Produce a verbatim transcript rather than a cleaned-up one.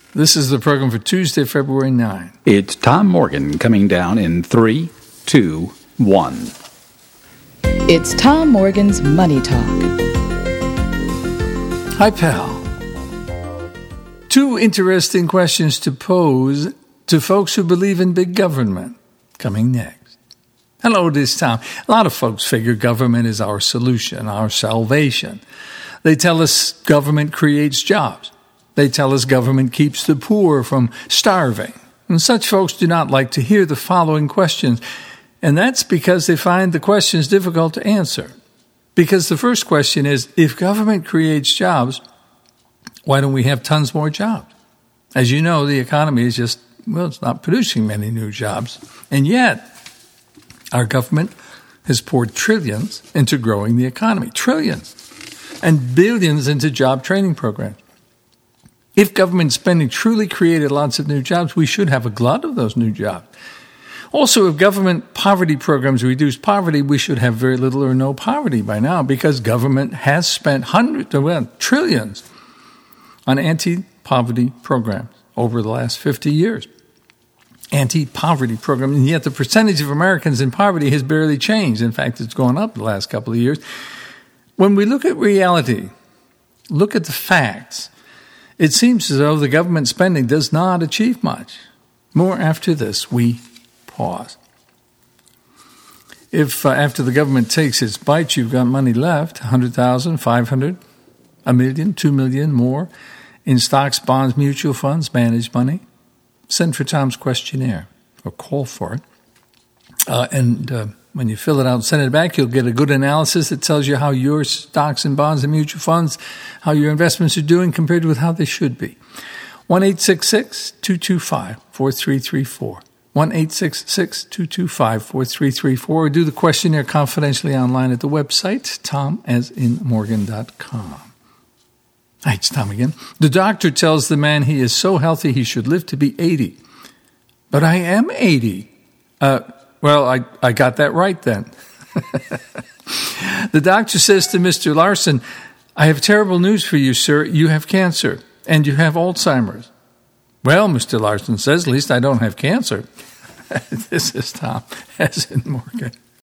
This is the program for Tuesday, February ninth. It's Tom Morgan coming down in three, two, one. It's Tom Morgan's Money Talk. Hi, pal. Two interesting questions to pose to folks who believe in big government. Coming next. Hello, this is Tom. A lot of folks figure government is our solution, our salvation. They tell us government creates jobs. They tell us government keeps the poor from starving. And such folks do not like to hear the following questions. And that's because they find the questions difficult to answer. Because the first question is, if government creates jobs, why don't we have tons more jobs? As you know, the economy is just, well, it's not producing many new jobs. And yet, our government has poured trillions into growing the economy. Trillions. And billions into job training programs. If government spending truly created lots of new jobs, we should have a glut of those new jobs. Also, if government poverty programs reduce poverty, we should have very little or no poverty by now because government has spent hundreds, well, trillions on anti-poverty programs over the last fifty years. Anti-poverty program, and yet the percentage of Americans in poverty has barely changed. In fact, it's gone up the last couple of years. When we look at reality, look at the facts, it seems as though the government spending does not achieve much. More after this, we pause. If uh, after the government takes its bite, you've got money left, one hundred thousand, five hundred, a million, two million more, in stocks, bonds, mutual funds, managed money, send for Tom's questionnaire or call for it. Uh, and uh, when you fill it out and send it back, you'll get a good analysis that tells you how your stocks and bonds and mutual funds, how your investments are doing compared with how they should be. one eight six six, two two five, four three three four. one eight six six, two two five, four three three four. Or do the questionnaire confidentially online at the website, tom as in morgan dot com. Hi, it's Tom again. The doctor tells the man he is so healthy he should live to be eighty. But I am eighty. Uh, well, I, I got that right then. The doctor says to Mister Larson, I have terrible news for you, sir. You have cancer and you have Alzheimer's. Well, Mister Larson says, at least I don't have cancer. This is Tom, as in Morgan.